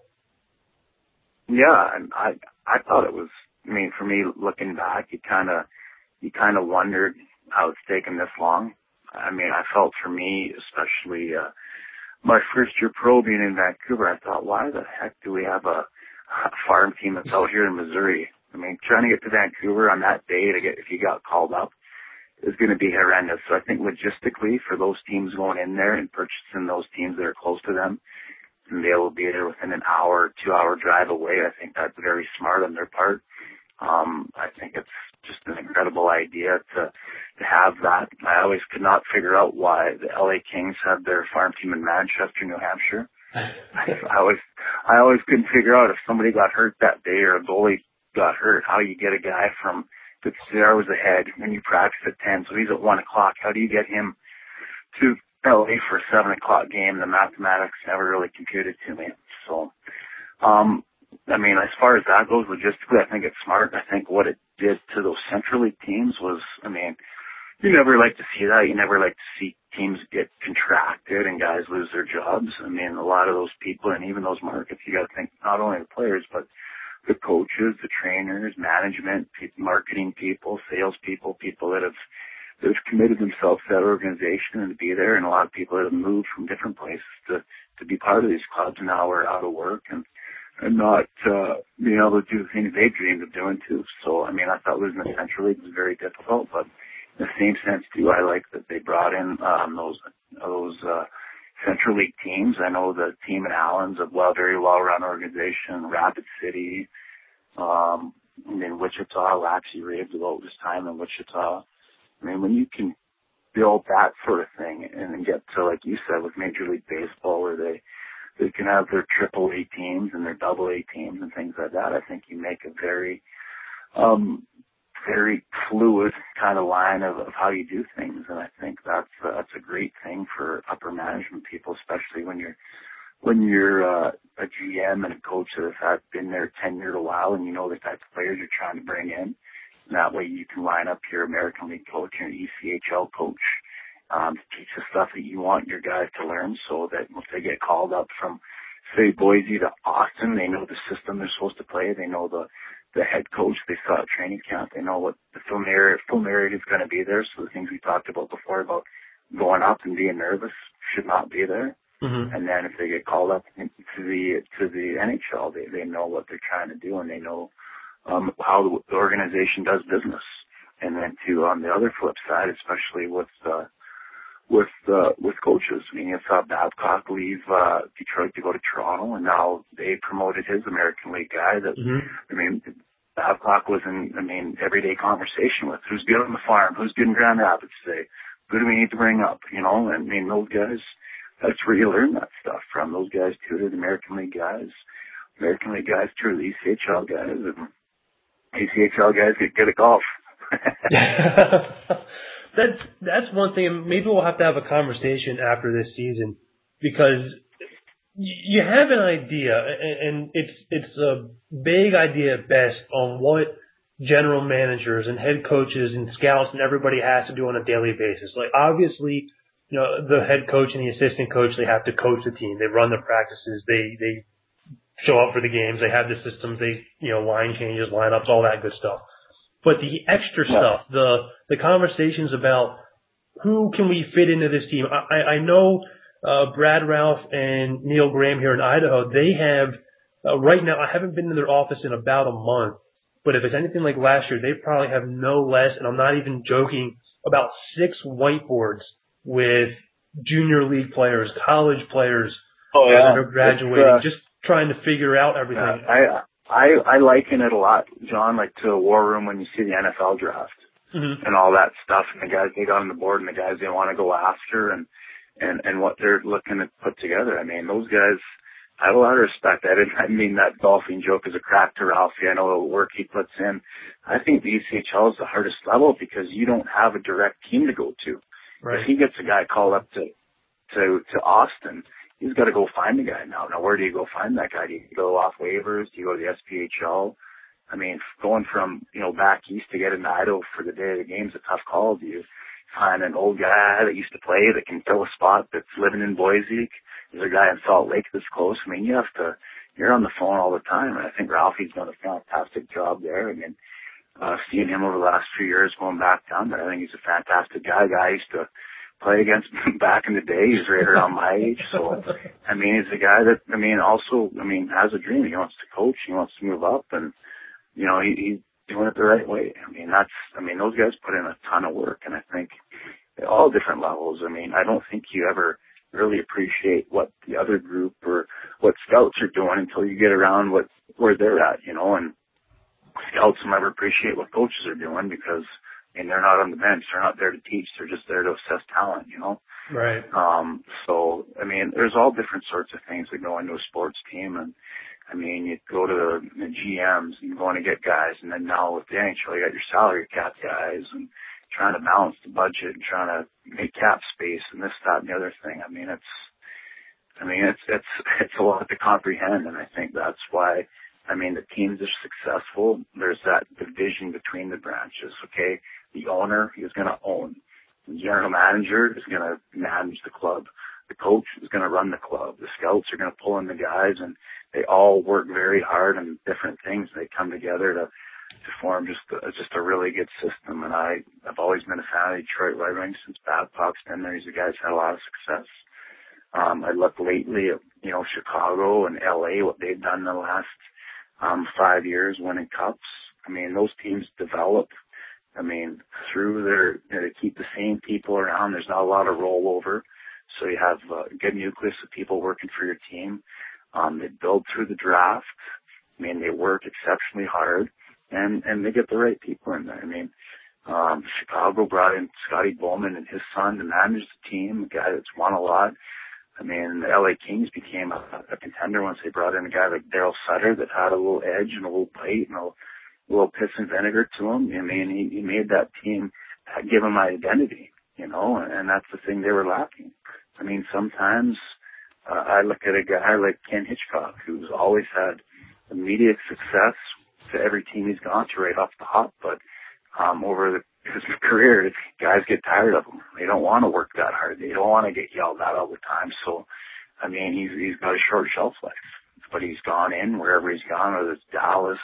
Yeah, and I I thought it was, I mean, for me, looking back, you kind of you kind of wondered how it's taken this long. I mean, I felt for me, especially uh, my first year pro being in Vancouver, I thought, why the heck do we have a, a farm team that's out here in Missouri? I mean, trying to get to Vancouver on that day to get, if you got called up, is going to be horrendous. So I think logistically for those teams going in there and purchasing those teams that are close to them, and they will be there within an hour, two hour drive away, I think that's very smart on their part. Um, I think it's just an incredible idea to to have that. I always could not figure out why the L A Kings had their farm team in Manchester, New Hampshire. I, I always I always couldn't figure out if somebody got hurt that day or a goalie got hurt, how you get a guy from that's two hours ahead when you practice at ten, so he's at one o'clock. How do you get him to L A for a seven o'clock game? The mathematics never really computed to me. So, um, I mean, as far as that goes, logistically, I think it's smart. I think what it did to those Central League teams was, I mean, you never like to see that. You never like to see teams get contracted and guys lose their jobs. I mean, a lot of those people and even those markets, you got to think not only the players, but the coaches, the trainers, management, marketing people, sales people, people that have that have committed themselves to that organization and to be there, and a lot of people that have moved from different places to to be part of these clubs and now are out of work and and not uh, being able to do the things they dreamed of doing too. So, I mean, I thought losing the Central League was very difficult, but in the same sense too, I like that they brought in um, those those uh, Central League teams. I know the team in Allen's a well, very well-run organization. Rapid City, um, and then Wichita, Laxey raved about his time in Wichita. I mean, when you can build that sort of thing and then get to, like you said, with Major League Baseball, where they they can have their triple A teams and their double A teams and things like that, I think you make a very, um, very fluid kind of line of, of how you do things. And I think that's, uh, that's a great thing for upper management people, especially when you're, when you're, uh, a G M and a coach that has been there tenured a while and you know the type of players you're trying to bring in. And that way you can line up your American League coach and your E C H L coach Um, to teach the stuff that you want your guys to learn, so that if they get called up from, say, Boise to Austin, they know the system they're supposed to play. They know the the head coach. They saw at training camp. They know what the familiarity, familiarity is going to be there. So the things we talked about before about going up and being nervous should not be there. Mm-hmm. And then if they get called up to the to the N H L, they they know what they're trying to do and they know um, how the organization does business. And then too, on the other flip side, especially with uh, with uh, with coaches. I mean, you saw Babcock leave uh, Detroit to go to Toronto, and now they promoted his American League guy. That mm-hmm. I mean, Babcock was in, I mean, everyday conversation with who's good on the farm, who's good in Grand Rapids today, who do we need to bring up, you know? And I mean, those guys, that's where you learn that stuff from. Those guys tutored American League guys, American League guys tutored the E C H L guys, and E C H L guys get good at golf. That's that's one thing, and maybe we'll have to have a conversation after this season, because you have an idea, and it's it's a vague idea at best on what general managers and head coaches and scouts and everybody has to do on a daily basis. Like, obviously, you know, the head coach and the assistant coach, they have to coach the team. They run the practices. They they show up for the games. They have the systems. They, you know, line changes, lineups, all that good stuff. But the extra yeah. stuff, the the conversations about who can we fit into this team. I, I know uh, Brad Ralph and Neil Graham here in Idaho, they have, uh, right now, I haven't been in their office in about a month, but if it's anything like last year, they probably have no less, and I'm not even joking, about six whiteboards with junior league players, college players oh, yeah. that are graduating, uh, just trying to figure out everything. Yeah, I, I I liken it a lot, John, like to a war room when you see the N F L draft. mm-hmm. and all that stuff, and the guys they got on the board, and the guys they want to go after, and and and what they're looking to put together. I mean, those guys, I have a lot of respect. I didn't I mean that golfing joke as a crack to Ralphie. I know the work he puts in. I think the E C H L is the hardest level because you don't have a direct team to go to. Right. If he gets a guy called up to to to Austin, he's got to go find the guy now. Now, where do you go find that guy? Do you go off waivers? Do you go to the S P H L? I mean, going from, you know, back east to get into Idaho for the day of the game is a tough call. Do you find an old guy that used to play that can fill a spot that's living in Boise? There's a guy in Salt Lake that's close. I mean, you have to, you're on the phone all the time. And I think Ralphie's done a fantastic job there. I mean, uh, seeing him over the last few years going back down there, I think he's a fantastic guy. The guy I used to play against back in the day. He's right around my age. So, I mean, he's a guy that, I mean, also, I mean, has a dream. He wants to coach. He wants to move up. And, you know, he, he's doing it the right way. I mean, that's, I mean, those guys put in a ton of work. And I think at all different levels, I mean, I don't think you ever really appreciate what the other group or what scouts are doing until you get around what, where they're at, you know, and scouts will never appreciate what coaches are doing because, I mean, they're not on the bench. They're not there to teach. They're just there to assess talent, you know? Right. Um, so, I mean, there's all different sorts of things that go into a sports team. And, I mean, you go to the, the G Ms and you want to get guys. And then now with the N H L, you got your salary cap guys and trying to balance the budget and trying to make cap space and this, that, and the other thing. I mean, it's, I mean, it's, it's, it's a lot to comprehend. And I think that's why, I mean, the teams are successful. There's that division between the branches, okay? The owner is going to own. The general manager is going to manage the club. The coach is going to run the club. The scouts are going to pull in the guys, and they all work very hard on different things. They come together to, to form just a, just a really good system. And I, I've always been a fan of Detroit Red Wings since Babcock's been there. He's a guy who's had a lot of success. Um, I look lately at, you know, Chicago and L A, what they've done in the last um, five years winning cups. I mean, those teams develop. I mean, through their, you know, they keep the same people around. There's not a lot of rollover. So you have a good nucleus of people working for your team. Um, they build through the draft. I mean, they work exceptionally hard and, and they get the right people in there. I mean, um, Chicago brought in Scotty Bowman and his son to manage the team, a guy that's won a lot. I mean, the L A Kings became a, a contender once they brought in a guy like Daryl Sutter that had a little edge and a little bite and a a little piss and vinegar to him. I mean, he, he made that team give him an identity, you know, and that's the thing they were lacking. I mean, sometimes uh, I look at a guy like Ken Hitchcock, who's always had immediate success to every team he's gone to right off the hop, but um, over the, his career, guys get tired of him. They don't want to work that hard. They don't want to get yelled at all the time. So, I mean, he's he's got a short shelf life, but he's gone in wherever he's gone, whether it's Dallas,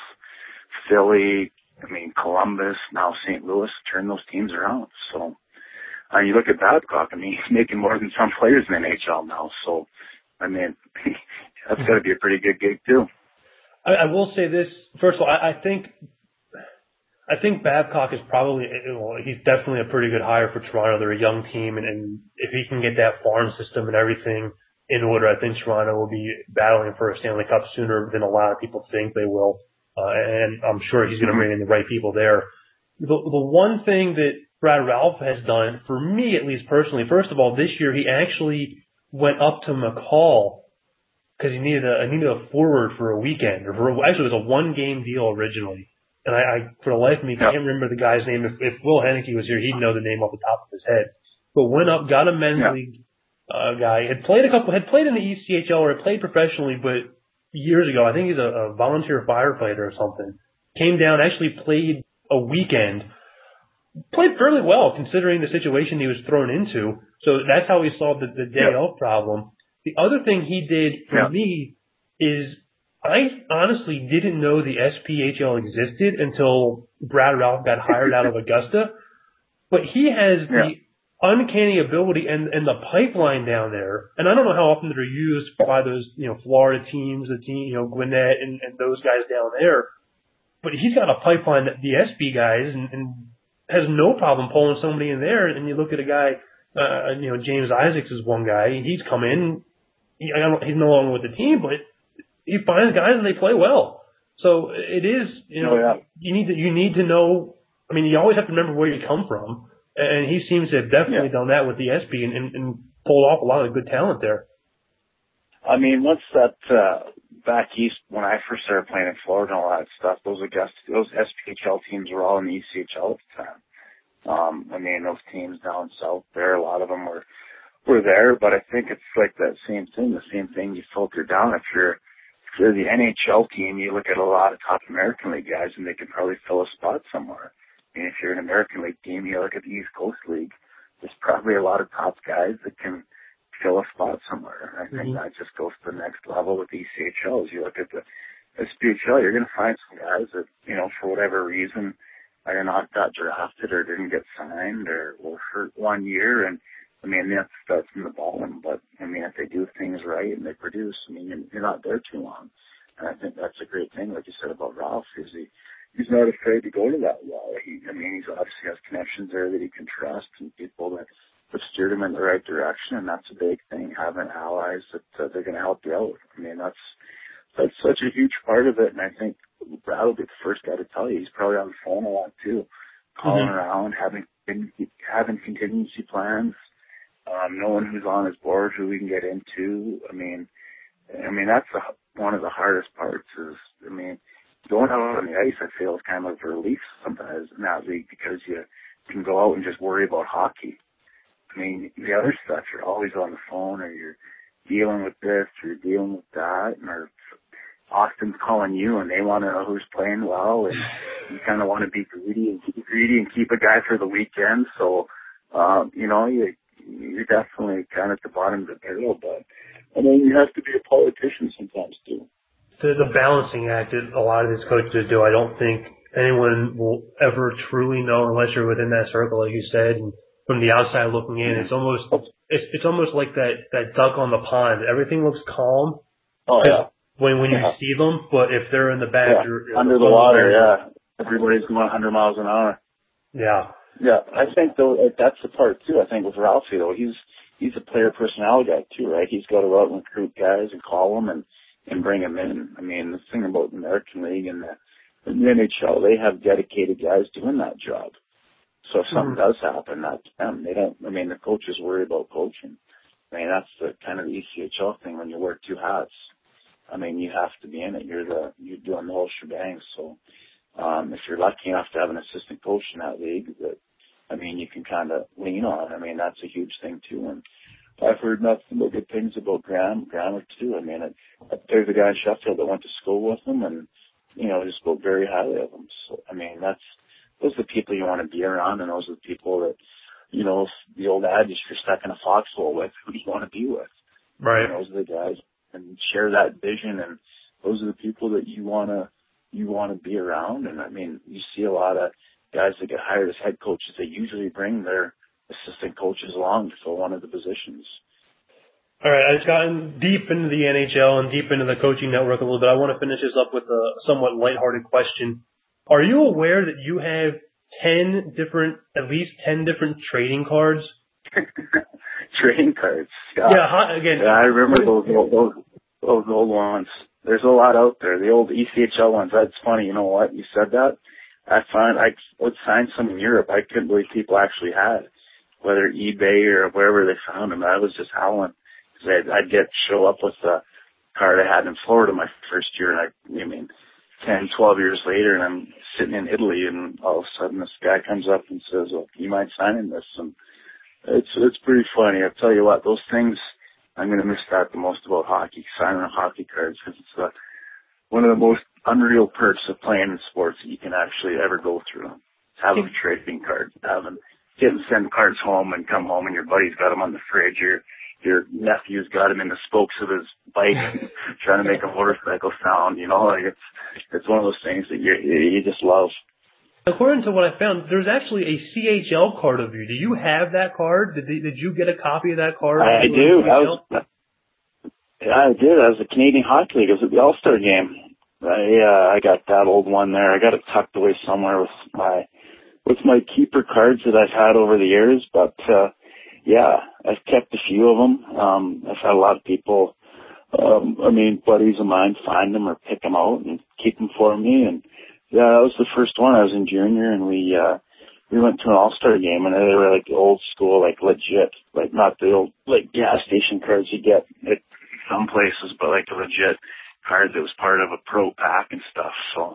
Philly, I mean, Columbus, now Saint Louis, turn those teams around. So, uh, you look at Babcock, I mean, he's making more than some players in the N H L now. So, I mean, that's got to be a pretty good gig, too. I, I will say this. First of all, I, I think I think Babcock is probably, well, he's definitely a pretty good hire for Toronto. They're a young team, and, and if he can get that farm system and everything in order, I think Toronto will be battling for a Stanley Cup sooner than a lot of people think they will. Uh, and I'm sure he's going to bring in the right people there. The, the one thing that Brad Ralph has done, for me at least personally, first of all, this year he actually went up to McCall because he needed a, needed a forward for a weekend. Or for a, actually, it was a one-game deal originally. And I, I, for the life of me, can't remember the guy's name. If, if Will Henneke was here, he'd know the name off the top of his head. But went up, got a men's yeah. league uh, guy, had played a couple, had played in the E C H L or had played professionally, but years ago, I think he's a, a volunteer firefighter or something. Came down, actually played a weekend, played fairly well considering the situation he was thrown into. So that's how he solved the, the day yeah. of problem. The other thing he did for yeah. me is I honestly didn't know the S P H L existed until Brad Ralph got hired out of Augusta. But he has yeah. the uncanny ability and, and the pipeline down there. And I don't know how often they're used by those, you know, Florida teams, the team, you know, Gwinnett and, and those guys down there. But he's got a pipeline that the S B guys and, and has no problem pulling somebody in there. And you look at a guy, uh, you know, James Isaacs is one guy. He's come in. He, I don't, he's no longer with the team, but he finds guys and they play well. So it is, you know, oh, yeah. you need to, you need to know I mean, you always have to remember where you come from. And he seems to have definitely yeah. done that with the S B and, and, and pulled off a lot of good talent there. I mean, once that, uh, back east, when I first started playing in Florida and all that stuff, those Augusta, those S P H L teams were all in the E C H L at the time. Um, I mean, those teams down south there, a lot of them were, were there, but I think it's like that same thing, the same thing you filter down. If you're, if you're the N H L team, you look at a lot of top American League guys and they can probably fill a spot somewhere. I mean, if you're an American League team, you look at the East Coast League, there's probably a lot of top guys that can fill a spot somewhere. I think mm-hmm. that just goes to the next level with E C H Ls. You look at the S P H L, you're going to find some guys that, you know, for whatever reason, either not got drafted or didn't get signed or were hurt one year. And, I mean, that's, that's from the bottom. But, I mean, if they do things right and they produce, I mean, you're, you're not there too long. And I think that's a great thing, like you said about Ralph, is he, he's not afraid to go to that wall. He, I mean, he's obviously has connections there that he can trust and people that have steered him in the right direction. And that's a big thing, having allies that uh, they're going to help you out. I mean, that's, that's such a huge part of it. And I think Brad will be the first guy to tell you. He's probably on the phone a lot too, calling mm-hmm. around, having, having contingency plans, um, knowing who's on his board, who we can get into. I mean, I mean, that's a, one of the hardest parts is, I mean, going out on the ice, I feel, is kind of a relief sometimes in that league because you can go out and just worry about hockey. I mean, the other stuff, you're always on the phone or you're dealing with this or you're dealing with that, and or Austin's calling you and they want to know who's playing well, and you kind of want to be greedy and keep greedy and keep a guy for the weekend. So, um, you know, you, you're definitely kind of at the bottom of the barrel, but I mean, you have to be a politician sometimes too. The, the balancing act that a lot of these coaches do, I don't think anyone will ever truly know unless you're within that circle, like you said. And from the outside looking in, it's almost it's, it's almost like that, that duck on the pond. Everything looks calm. Oh yeah. When when you yeah. see them, but if they're in the back, yeah. you're, you're under the water, yeah, everybody's going one hundred miles an hour. Yeah. Yeah, I think though that's the part too. I think with Ralphie though, he's he's a player personality guy too, right? He's got to go out and recruit guys and call them and. and bring them in. I mean, the thing about the American League and the, the N H L, they have dedicated guys doing that job. So if something mm-hmm. does happen, that's them. They don't, I mean, the coaches worry about coaching. I mean, that's the kind of the E C H L thing when you wear two hats. I mean, you have to be in it. You're the, you're doing the whole shebang. So, um, if you're lucky enough to have an assistant coach in that league that, I mean, you can kind of lean on. I mean, that's a huge thing too. And I've heard nothing but good things about Graham, Graham too. I mean, it, there's a guy in Sheffield that went to school with him and, you know, just spoke very highly of him. So, I mean, that's, those are the people you want to be around, and those are the people that, you know, the old adage, if you're stuck in a foxhole with, who do you want to be with? Right. And those are the guys and share that vision, and those are the people that you want to, you want to be around. And I mean, you see a lot of guys that get hired as head coaches, they usually bring their assistant coaches along to fill one of the positions. All right, I've gotten deep into the N H L and deep into the coaching network a little bit. I want to finish this up with a somewhat lighthearted question. Are you aware that you have ten different, at least ten different trading cards? Trading cards? Yeah, yeah again. Yeah, I remember those, those, those old ones. There's a lot out there. The old E C H L ones. That's funny. You know what? You said that. I find I would sign some in Europe. I couldn't believe people actually had, whether eBay or wherever they found them. I was just howling. I'd, I'd get show up with the card I had in Florida my first year, and I, I mean, ten, twelve years later, and I'm sitting in Italy, and all of a sudden this guy comes up and says, "Well, you mind signing this?" And it's it's pretty funny. I tell you what, those things I'm going to miss that the most about hockey, signing hockey cards, because it's uh, one of the most unreal perks of playing in sports that you can actually ever go through. Having a trading card, having getting send cards home and come home, and your buddy's got them on the fridge. Your your nephew's got him in the spokes of his bike, trying to make a motorcycle sound. You know, like it's it's one of those things that you you just love. According to what I found, there's actually a C H L card of you. Do you have that card? Did did you get a copy of that card? I, I do. I was, yeah, I did. I was a Canadian Hockey League. It was at the All-Star game. I uh, I got that old one there. I got it tucked away somewhere with my with my keeper cards that I've had over the years, but. uh Yeah, I've kept a few of them. Um, I've had a lot of people, um, I mean, buddies of mine find them or pick them out and keep them for me. And Yeah, that was the first one. I was in junior, and we uh we went to an all-star game, and they were like old school, like legit, like not the old like gas station cards you get at some places, but like a legit card that was part of a pro pack and stuff. So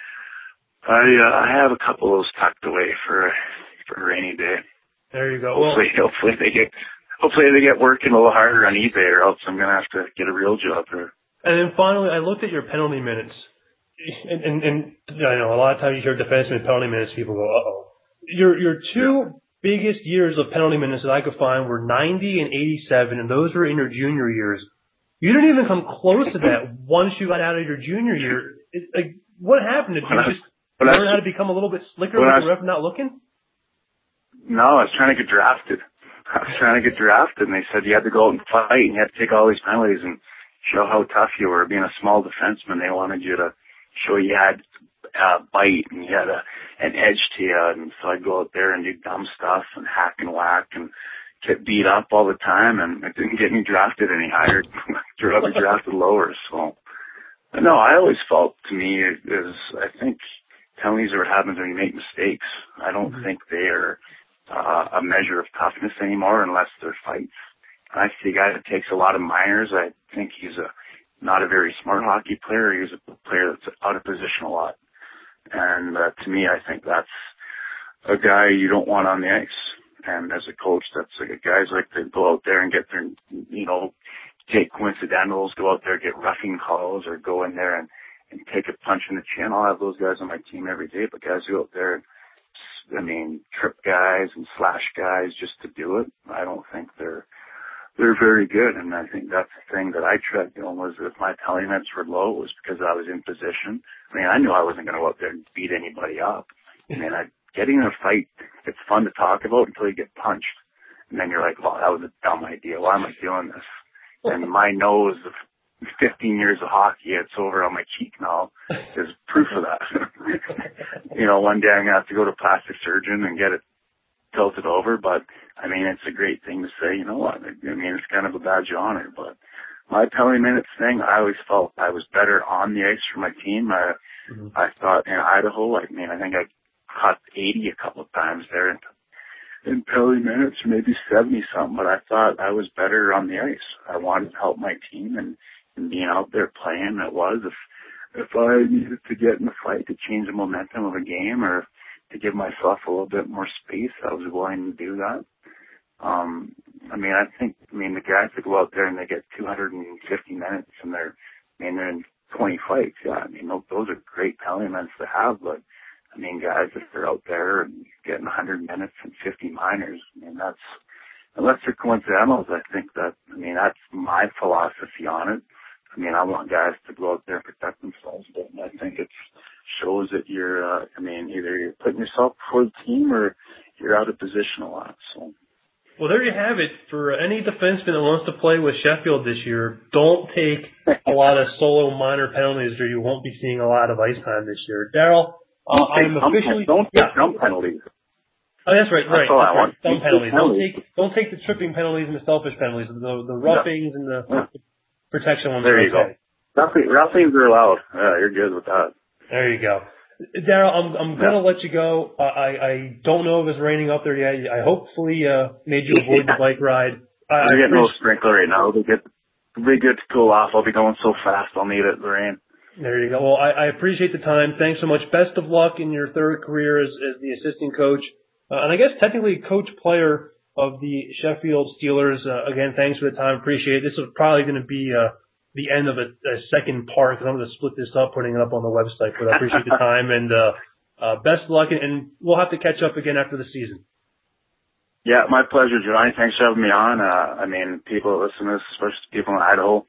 I uh, I have a couple of those tucked away for for a rainy day. There you go. Hopefully, well, hopefully they get hopefully they get working a little harder on eBay, or else I'm gonna have to get a real job here. And then finally, I looked at your penalty minutes, and and, and I know a lot of times you hear defenseman penalty minutes, people go, uh oh. Your your two yeah. biggest years of penalty minutes that I could find were ninety and eighty-seven, and those were in your junior years. You didn't even come close to that once you got out of your junior year. It, like, what happened? Did you when just I, learn I, how to become a little bit slicker with I, the ref not looking? No, I was trying to get drafted. I was trying to get drafted, and they said you had to go out and fight, and you had to take all these penalties and show how tough you were. Being a small defenseman, they wanted you to show you had uh, bite and you had a, an edge to you. And so I'd go out there and do dumb stuff and hack and whack and get beat up all the time, and it didn't get me drafted any higher. I was drafted lower. So, but no, I always felt, to me, it is, I think penalties are what happens when you make mistakes. I don't mm-hmm. think they are uh, a measure of toughness anymore unless they're fights. I see a guy that takes a lot of minors. I think he's a not a very smart hockey player. He's a player that's out of position a lot. And uh, to me, I think that's a guy you don't want on the ice. And as a coach, that's like guys like to go out there and get their, you know, take coincidentals, go out there, get roughing calls, or go in there and, and take a punch in the chin. I'll have those guys on my team every day, but guys who go out there and, I mean, trip guys and slash guys just to do it, I don't think they're, they're very good. And I think that's the thing that I tried doing was if my penalty minutes were low, it was because I was in position. I mean, I knew I wasn't going to go out there and beat anybody up. I mean, I, getting in a fight, it's fun to talk about until you get punched. And then you're like, well, that was a dumb idea. Why am I doing this? And my nose of fifteen years of hockey, it's over on my cheek now, is proof of that. You know, one day I'm going to have to go to a plastic surgeon and get it tilted over. But, I mean, it's a great thing to say, you know what? I mean, it's kind of a badge of honor. But my penalty minutes thing, I always felt I was better on the ice for my team. I, mm-hmm. I thought in Idaho, I mean, I think I caught eighty a couple of times there in, in penalty minutes, or maybe seventy something, but I thought I was better on the ice. I wanted to help my team, and, and being out there playing, it was. If, if I needed to get in a fight to change the momentum of a game or to give myself a little bit more space, I was willing to do that. Um, I mean, I think, I mean, the guys that go out there and they get two hundred fifty minutes and they're, I mean, they're in twenty fights. Yeah, I mean, those are great penalty minutes to have, but I mean, guys that are out there and getting one hundred minutes and fifty minors, I mean, that's, unless they're coincidentals, I think that, I mean, that's my philosophy on it. I mean, I want guys to go out there and protect themselves, but I think it shows that you're, uh, I mean, either you're putting yourself before the team or you're out of position a lot, so. Well, there you have it. For any defenseman that wants to play with Sheffield this year, don't take a lot of solo minor penalties or you won't be seeing a lot of ice time this year. Daryl, uh, I'm officially... Don't take yeah. dumb penalties. Oh, that's right, right. That's all that's I want. Right. Dumb penalties. Don't take, don't take the tripping penalties and the selfish penalties, the, the roughings and the yeah. protection ones. There you okay. go. Roughing, roughings are allowed. Yeah, you're good with that. There you go. Daryl, I'm I'm gonna yeah. let you go. Uh, I I don't know if it's raining up there yet. I hopefully uh made you avoid the bike ride. I, We're getting a little sprinkler right now. It'll get it'll be good to cool off. I'll be going so fast. I'll need it in the rain. There you go. Well, I, I appreciate the time. Thanks so much. Best of luck in your third career as as the assistant coach, uh, and I guess technically coach player of the Sheffield Steelers. Uh, again, thanks for the time. Appreciate it. This is probably going to be uh the end of a, a second part because I'm going to split this up, putting it up on the website. But I appreciate the time and uh, uh, best of luck. And, and we'll have to catch up again after the season. Yeah, my pleasure, Johnny. Thanks for having me on. Uh, I mean, people that listen to this, especially people in Idaho,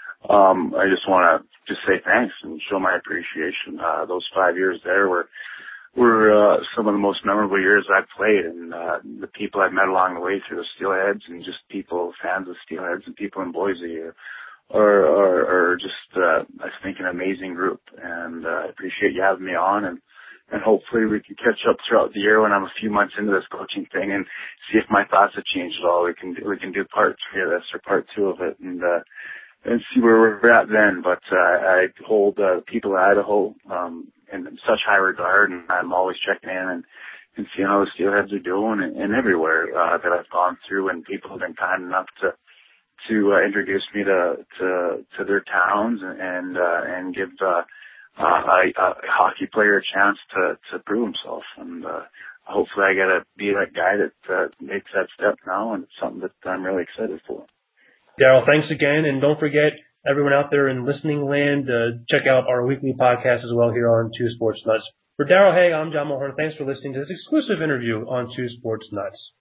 um, I just want to just say thanks and show my appreciation. Uh, those five years there were were uh, some of the most memorable years I've played, and uh, the people I've met along the way through the Steelheads and just people, fans of Steelheads and people in Boise. Or, or, or just, uh, I think an amazing group, and uh, I appreciate you having me on, and, and hopefully we can catch up throughout the year when I'm a few months into this coaching thing and see if my thoughts have changed at all. We can we can do part three of this or part two of it, and uh, and see where we're at then. But uh, I hold uh, people in Idaho um, in such high regard, and I'm always checking in and, and seeing how the Steelheads are doing, and, and everywhere uh, that I've gone through, and people have been kind enough to to uh, introduce me to to to their towns and and, uh, and give uh, uh, a, a hockey player a chance to to prove himself, and uh, hopefully I get to be that guy that uh, makes that step now, and it's something that I'm really excited for. Daryl, thanks again, and don't forget, everyone out there in listening land, uh, check out our weekly podcast as well here on Two Sports Nuts. For Daryl Haigh, I'm John Mulhern. Thanks for listening to this exclusive interview on Two Sports Nuts.